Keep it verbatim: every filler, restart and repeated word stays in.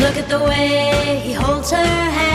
Look at the way he holds her hand.